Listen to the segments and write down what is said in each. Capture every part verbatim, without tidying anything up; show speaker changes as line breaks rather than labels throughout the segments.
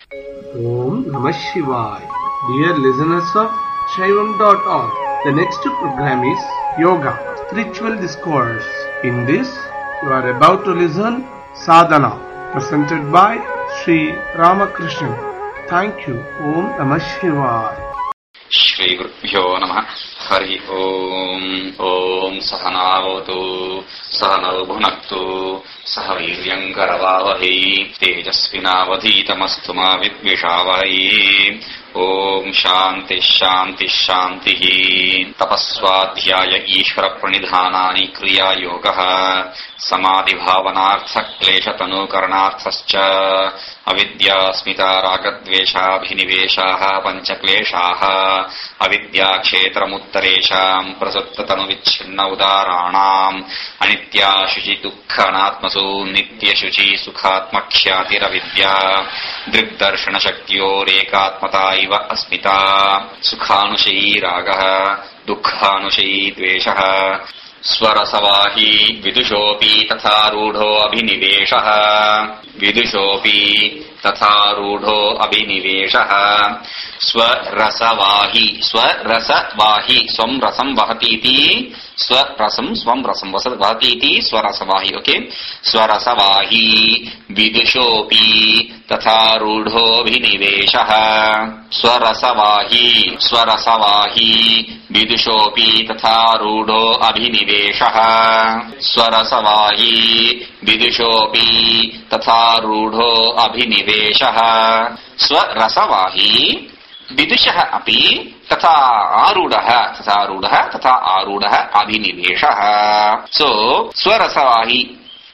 Om Namah Shivaya. Dear listeners of Shaivam dot org, the next program is Yoga, Spiritual Discourse. In this, you are about to listen Sadhana, presented by Sri Ramakrishnan. Thank you. Om Namah Shivaya.
Shri Gurubhyo Namah. Hari Om. Om Sahanavatu Sahanau Bhunaktu Sahaviryam Karavavahi Tejasvinavadhitamastu ma vidvishavahi. Om Shanti Shanti Shanti. Tapasvadhyaya Ishvara Pranidhanani Kriya Yogaha Samadhi Bhavanartha Klesha Tanu Karanarthascha Avidya Smita Ragadvesha Bhiniveshaha Pancha Kleshaha Avidya Kshetra Muttaresham Prasutta Tanu Vichhinna Udaranam Anitya Shuchi Dukkha Anatmasu Nitya Shuchi Sukhatma Khyati Ravidya Drigdarshana Shaktyo Rekatmata Iva Asmita Sukhanushai Ragaha Dukkhanushai Dveshaha Swarasavahi Vidushopi Tatharudho Abhiniveshaha Vidushopi Tatharudho Abhiniveshaha Swarasavahi Swarasavahi Swam Rasam Vahatiti Swarasam Swam Rasam Vahatiti Swarasavahi. Okay, Swarasavahi Vidushopi Tatharudho Abhiniveshaha Swarasavahi Swarasavahi Vidushopi Tatharudho Abhiniveshaha Swarasavahi Vidushopi Tatharudho Abhiniveshaha Swarasavahi Vidushaha api tatha arudaha tatha arudaha tatha arudaha abhiniveshaha. So Swarasavahi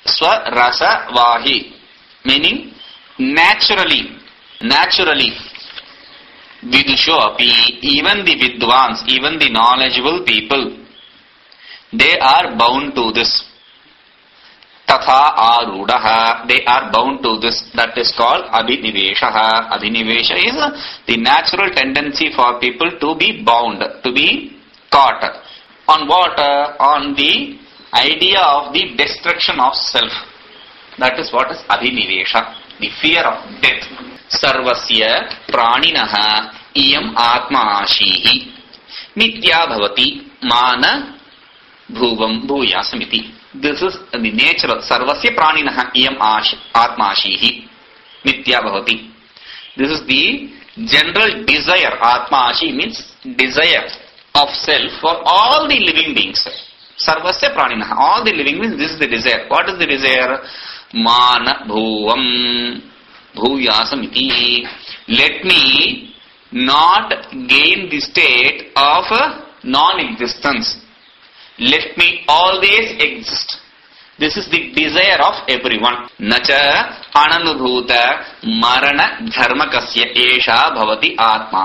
Swarasavahi meaning naturally naturally Vidusho api, even the Vidwans, even the knowledgeable people, they are bound to this. Tatha arudaha, they are bound to this. That is called abhiniveshaha. Abhinivesha is the natural tendency for people to be bound, to be caught. On what? On the idea of the destruction of self. That is what is abhinivesha, the fear of death. Sarvasya praninaha iyam atma ashihi nitya bhavati mana bhuvam bhuyasamiti. This is the nature of sarvasya praninaha iyam atma ashihi nitya bhavati. This is the general desire. Atma ashi means desire of self for all the living beings. Sarvasya praninaha, all the living beings, this is the desire. What is the desire? Mana bhuvam Bhuyasamiti. Let me not gain the state of non-existence. Let me always exist. This is the desire of everyone. Nacha ananubhuta marana dharmakasya esha bhavati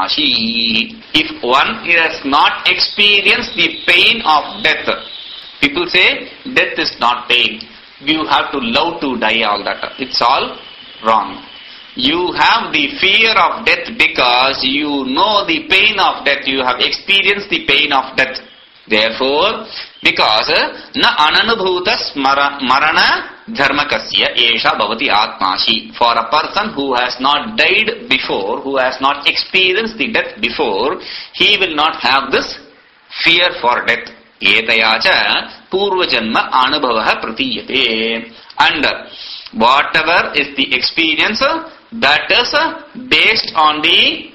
atmashi. If one has not experienced the pain of death, people say death is not pain. You have to love to die, all that. It's all wrong. You have the fear of death because you know the pain of death. You have experienced the pain of death. Therefore, because na ananubhutas marana dharmakasya esha bhavati atmashi. For a person who has not died before, who has not experienced the death before, he will not have this fear for death. Etayacha purvajanma anubhavaha pratiyate. And whatever is the experience, that is based on the,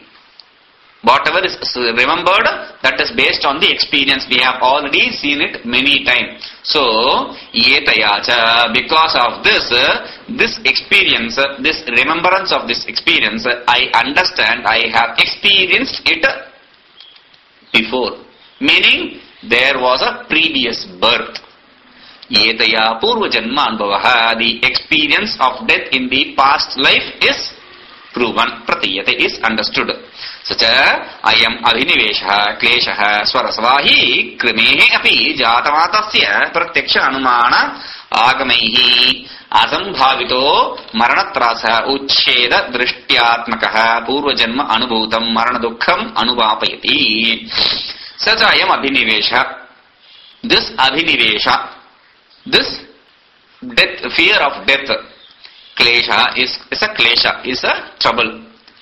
whatever is remembered, that is based on the experience. We have already seen it many times. So, yetayacha, because of this, this experience, this remembrance of this experience, I understand, I have experienced it before. Meaning, there was a previous birth. Yetaya purva janma anubhavaha, the experience of death in the past life is proven. Pratiyate is understood. Sacha ayam abhiniveshaha kleshaha swarasavahi krimehe api jatamatasya pratyaksha anumana agamaihi asambhavito maranatrasa uchcheda drishtyatmakaha purva janma anubhutam marana dukkham anuvapayati. Sacha ayam abhinivesha. This abhinivesha, this death, fear of death, klesha is, is a klesha, is a trouble.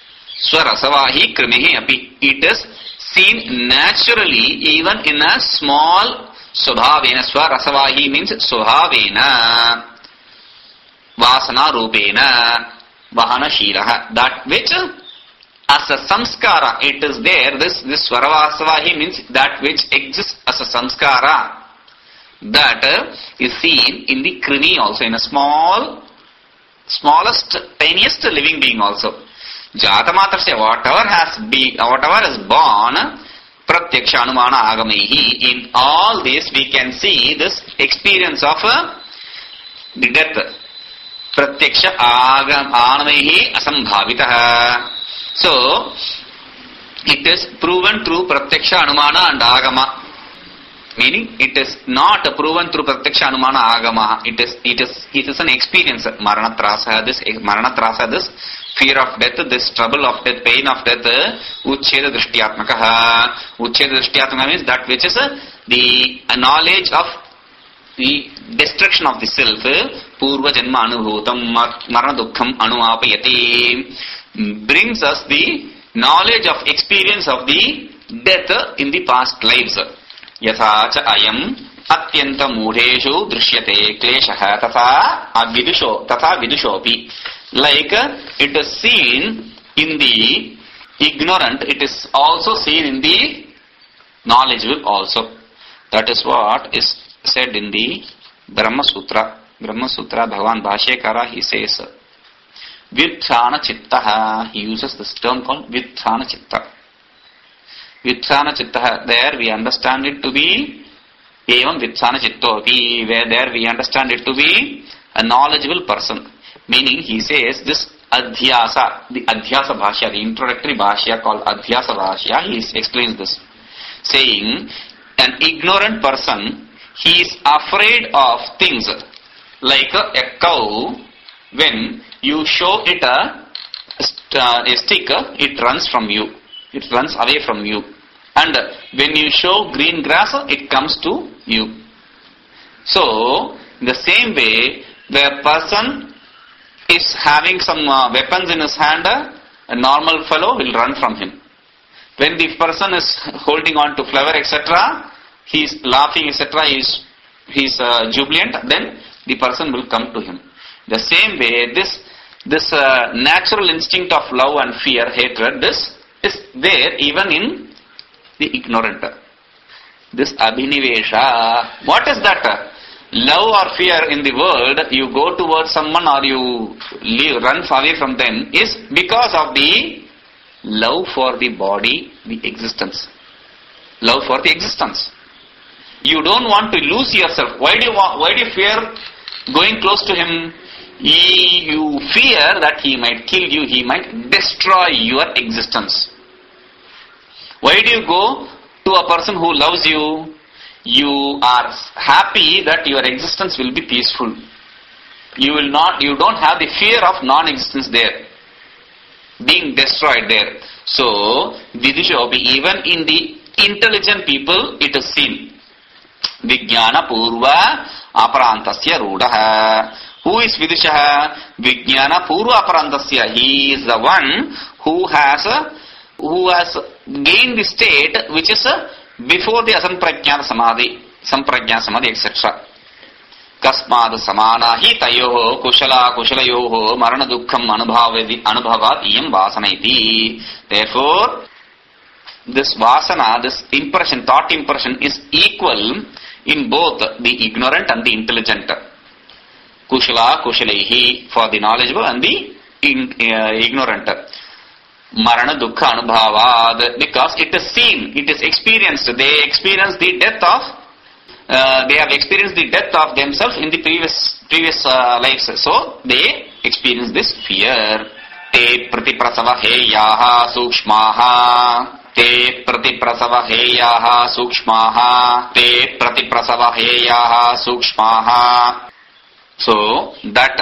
Swarasavahi krimihi api. It is seen naturally even in a small swabhavena. Swarasavahi means swabhavena. Vasana rupena. Vahana shiraha. That which as a samskara it is there. This, this Swaravasavahi means that which exists as a samskara. That uh, is seen in the krimi also, in a small, smallest, tiniest living being also. Jatamatrasya, whatever has been, whatever is born, pratyaksha anumana agamaihi. In all this we can see this experience of uh, the death. Pratyaksha agam anamaihi asambhavitaha. So, it is proven through pratyaksha anumana and agama. Meaning, it is not proven through pratyaksha anumana agama. It is, it is, it is an experience. Maranatrasa, this maranatrasa, this fear of death, this trouble of death, pain of death. Uchcheda drishtiyatmakaha. Uchcheda drishtiyatmaka means that which is the knowledge of the destruction of the self. Purva janma anubhutam marana dukkham anuapayati. Brings us the knowledge of experience of the death in the past lives. Yatha cha ayam atyanta mudeshu drishyate kleshaha tatha avidusho tatha vidushopi. Like it is seen in the ignorant, it is also seen in the knowledgeable also. That is what is said in the Brahma Sutra. Brahma Sutra, Bhagavan Bhashyakara, he says, Vyutthana Chittaha. He uses this term called Vyutthana Chitta. Vyutthana Chittaha. There we understand it to be Evam Vyutthana Chittopi. Where there we understand it to be a knowledgeable person. Meaning he says this Adhyasa, the Adhyasa Bhashya, the introductory Bhashya called Adhyasa Bhashya, he explains this. Saying, an ignorant person, he is afraid of things. Like a, a cow, when you show it a, a stick, it runs from you. It runs away from you. And when you show green grass, it comes to you. So, in the same way, the person is having some uh, weapons in his hand, a normal fellow will run from him. When the person is holding on to flower, et cetera, he is laughing, et cetera, he is, he is uh, jubilant, then the person will come to him. The same way, this this uh, natural instinct of love and fear, hatred, this is there even in the ignorant. This abhinivesha, what is that? Love or fear in the world, you go towards someone or you leave, run away from them, is because of the love for the body, the existence. Love for the existence. You don't want to lose yourself. Why do you want, why do you fear going close to him? He, you fear that he might kill you, he might destroy your existence. Why do you go to a person who loves you? You are happy that your existence will be peaceful. You will not, you don't have the fear of non-existence there, being destroyed there. So, Vidushopi, even in the intelligent people, it is seen. Vijnana Purva Aparantasya Rudaha. Who is Vidushaha? Vijnana Purva Aparantasya. He is the one who has a, who has gained the state which is a, before the asamprajnana samadhi, samprajnana samadhi, et cetera. Kasmad samana hi tayoho kushala kushalayoho marana dukkham anubhavati anubhavat iyam vasana iti. Therefore, this vasana, this impression, thought impression is equal in both the ignorant and the intelligent. Kushala kushalaihi for the knowledgeable and the in, uh, ignorant. Marana dukkha anubhavad, because it is seen, it is experienced. They experience the death of, uh, they have experienced the death of themselves in the previous previous uh, lives. So they experience this fear. Te pratiprasava heyaha sukshmaha. Te pratiprasava heyaha sukshmaha. Te pratiprasava heyaha sukshmaha. So that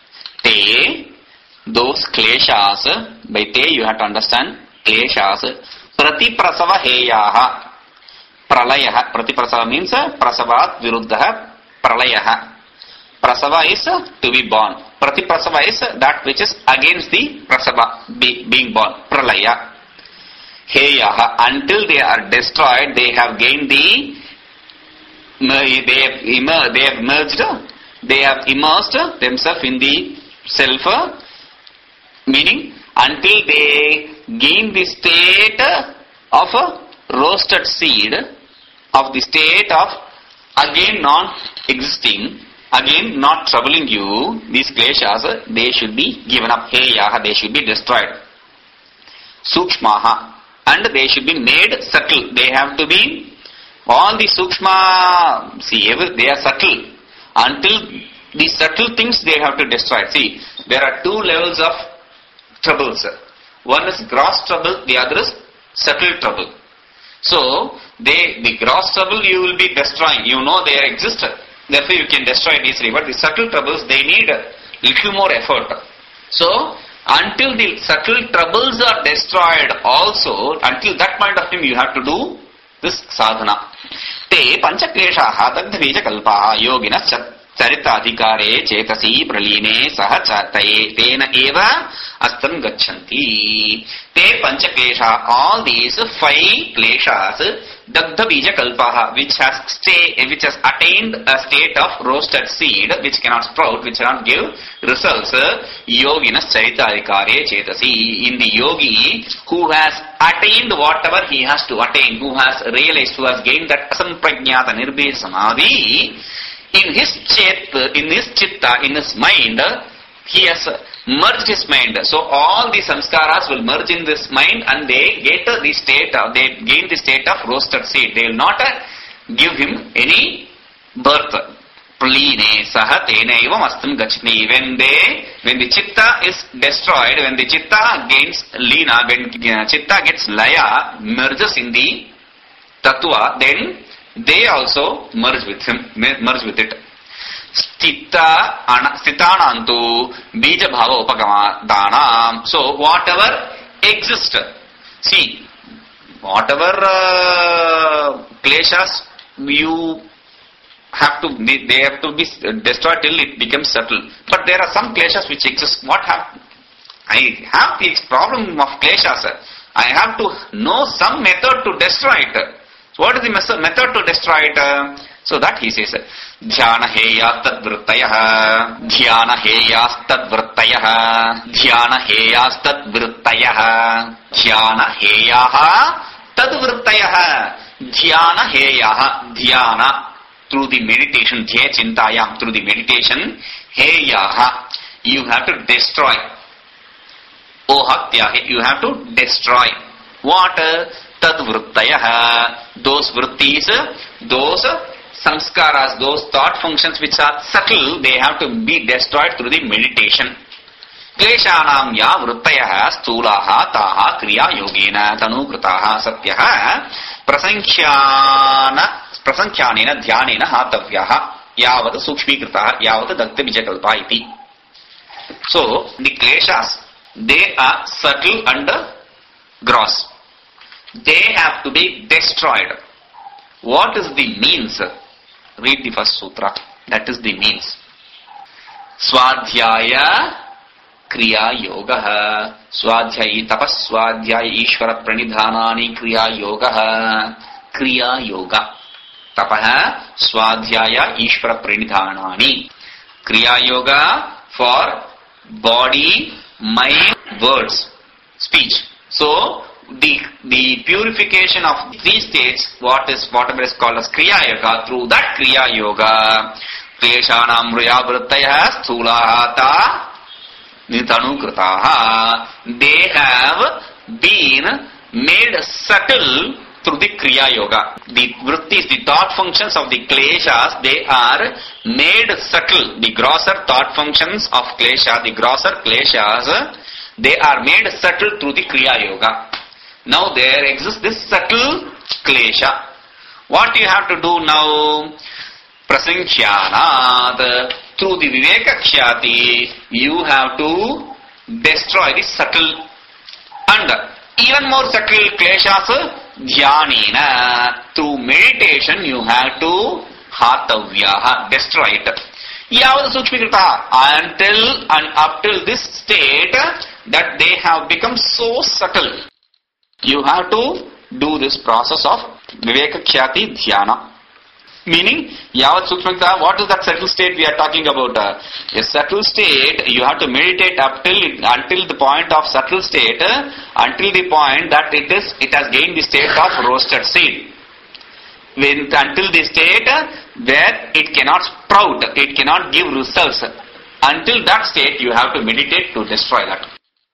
te, those kleshas, by te you have to understand kleshas, pratiprasava heyaha. Pralayaha. Pratiprasava means prasavat viruddha pralayaha. Prasava is to be born. Pratiprasava is that which is against the prasava, be, being born, pralaya. Heyaha, until they are destroyed, they have gained the, they have, immer, they have merged, they have immersed themselves in the self, meaning until they gain the state of a roasted seed, of the state of again non-existing, again not troubling you, these kleshas, they should be given up. Heyaha, they should be destroyed. Sukshmaha, and they should be made subtle. They have to be, all the sukshma, see, they are subtle. Until the subtle things they have to destroy. See, there are two levels of troubles. One is gross trouble, the other is subtle trouble. So, they, the gross trouble you will be destroying. You know they exist. Therefore you can destroy it easily. But the subtle troubles, they need a little more effort. So, until the subtle troubles are destroyed also, until that point of time you have to do this sadhana. Te panchakleshaha dagdhabija kalpaha yogina charita adhikare chetasi praline saha chataye tena eva astam gacchanti. Te panchaklesha, all these five kleshas, dagdhabija kalpaha, which has stay, which has attained a state of roasted seed, which cannot sprout, which cannot give results, yoginas charita adhikare chetasi, in the yogi who has attained whatever he has to attain, who has realized, who has gained that asamprajnata nirbhe samadhi, in his chit, in his chitta, in his mind, he has merged his mind. So all the samskaras will merge in this mind and they get the state of, they gain the state of roasted seed. They will not give him any birth. Praline saha tena evam astam gachni. When they, when the chitta is destroyed, when the chitta gains lina, when chitta gets laya, merges in the tattva, then they also merge with him, merge with it. Stita stitanantu bija bhava upagama danam. So whatever exists, see, whatever uh, kleshas you have to, they have to be destroyed till it becomes subtle. But there are some kleshas which exist. What have, I have the problem of kleshas. I have to know some method to destroy it. So what is the method to destroy it? So that he says, Dhyana heya tad vrittayaha, Dhyana heya tad vrittayaha, Dhyana heya tad vrittayaha, Dhyana heyaha tad vrittayaha, Dhyana heyaha, Dhyana, through the meditation, Dhya chintayam, through the meditation, heyaha, you have to destroy. O hatya, you have to destroy. What? Tad vrittayaha, those vrittis, those samskaras, those thought functions which are subtle, they have to be destroyed through the meditation. Kleshanam ya vrittayaha sthulaha taha kriya yogena tanukritaha satyaha prasankhyana prasankhyanena dhyanena hatavyaha yavat sukshmikritaha yavat dagdhabija iti. So, the kleshas, they are subtle and gross. They have to be destroyed. What is the means? Read the first sutra. That is the means. Swadhyaya kriya yoga. Swadhyayi tapas swadhyaya ishvara pranidhanani kriya yoga. Kriya yoga. Tapaha swadhyaya ishvara pranidhanani. Kriya yoga for body, mind, words, speech. So, the the purification of three states, what is whatever is called as kriya yoga, through that kriya yoga, kleshanam mraya vrittaya sthulahata nitanukritaha, they have been made subtle through the kriya yoga. The vrittis, the thought functions of the kleshas, they are made subtle. The grosser thought functions of klesha, the grosser kleshas, they are made subtle through the kriya yoga. Now there exists this subtle klesha. What you have to do now? Prasankhyanat. Through the viveka khyati, you have to destroy the subtle. And even more subtle kleshas, dhyanena. Through meditation you have to hatavyaha, destroy it. Yavad Sukshmikrita, until and up till this state that they have become so subtle. You have to do this process of Viveka Khyati Dhyana. Meaning, Yavat Sukshmikrita, what is that subtle state we are talking about? Uh, a subtle state, you have to meditate up till until the point of subtle state, uh, until the point that it is it has gained the state of roasted seed. When, until the state where it cannot sprout, it cannot give results. Until that state, you have to meditate to destroy that.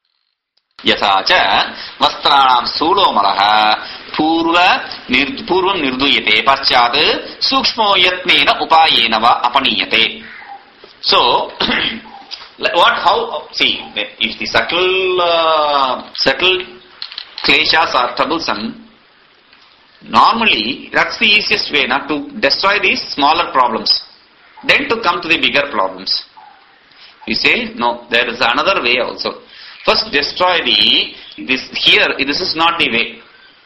Yatha cha vastranam sulomalaha Purva Purvam Nirduyate Paschat Sukshmo Yatnena Upayena Va Apaniyate. So, what, how, see, if the subtle, uh, subtle kleshas are troublesome, normally that's the easiest way not to destroy these smaller problems, then to come to the bigger problems. You say, no, there is another way also. First destroy the, this, here, this is not the way.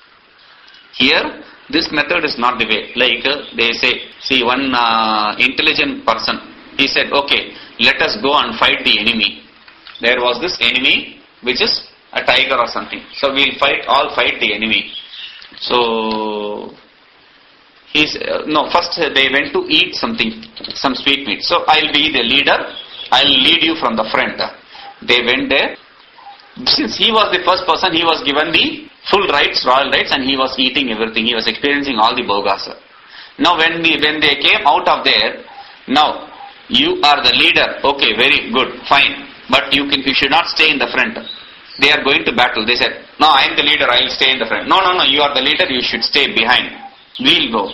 Here, this method is not the way. Like uh, they say, see one uh, intelligent person, he said, okay, let us go and fight the enemy. There was this enemy which is a tiger or something. So we'll fight, all fight the enemy. So, he's, uh, no, first they went to eat something, some sweet meat. So I'll be the leader, I'll lead you from the front. They went there. Since he was the first person, he was given the full rights, royal rights, and he was eating everything. He was experiencing all the bhogas. Now when we, when they came out of there, now you are the leader. Okay, very good, fine. But you can, you should not stay in the front. They are going to battle. They said, no, I am the leader, I will stay in the front. No, no, no, you are the leader, you should stay behind. We'll go.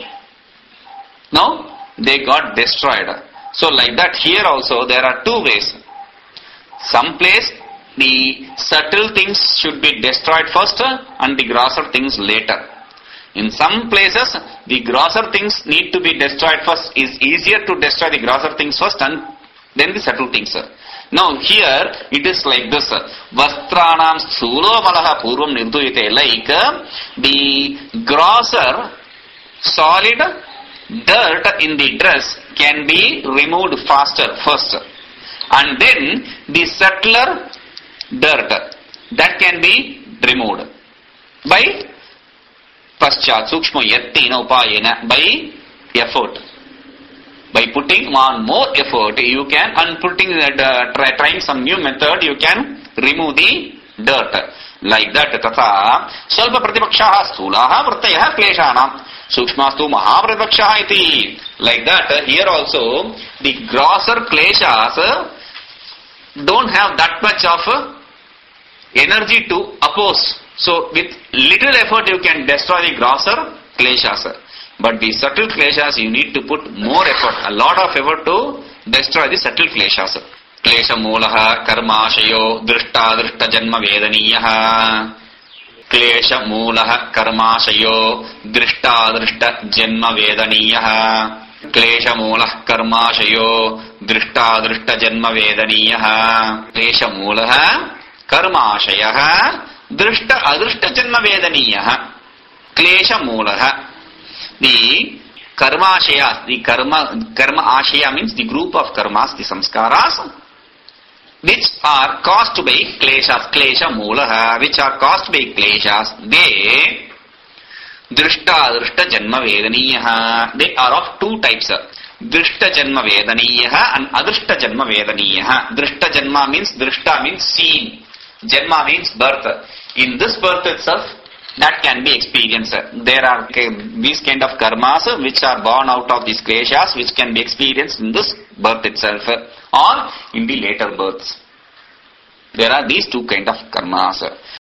Now they got destroyed. So like that, here also there are two ways. Some place the subtle things should be destroyed first and the grosser things later. In some places, the grosser things need to be destroyed first. It's easier to destroy the grosser things first and then the subtle things. Now here, it is like this. Vastranam sulo malaha purvam nirduyate. Like the grosser, solid dirt in the dress can be removed faster first. And then the subtler dirt that can be removed by paschat sukshma yattina upayena, by effort, by putting on more effort you can, and putting uh, try, trying some new method you can remove the dirt. Like that, tatha svalpa pratipakshaha sthulaha vrtayaha kleshanam sukshmastu mahapratipakshaha iti. Like that, here also the grosser kleshas don't have that much of energy to oppose. So with little effort you can destroy the grosser kleshas. But the subtle kleshas you need to put more effort, a lot of effort to destroy the subtle kleshas. Klesha mulaha karmashayo drishta drishta janma vedaniyaha. Klesha mulaha karmashayo drishta drishta janma vedaniyaha. Klesha mulah karmashayo drishta drishta janma vedaniyaha. Klesha mulaha karmashayaha drishta adrishta janma vedaniyaha. Klesha mulaha. The karmashayas, the karma, karma ashaya means the group of karmas, the samskaras, which are caused by kleshas, klesha mulaha, which are caused by kleshas, they drishta adrishta janma vedaniyaha. They are of two types. Drishta janma vedaniyaha and adrishta janma vedaniyaha. Drishta janma means, drishta means seen. Janma means birth. In this birth itself, that can be experienced. There are these kind of karmas which are born out of these kleshas, which can be experienced in this birth itself or in the later births. There are these two kind of karmas.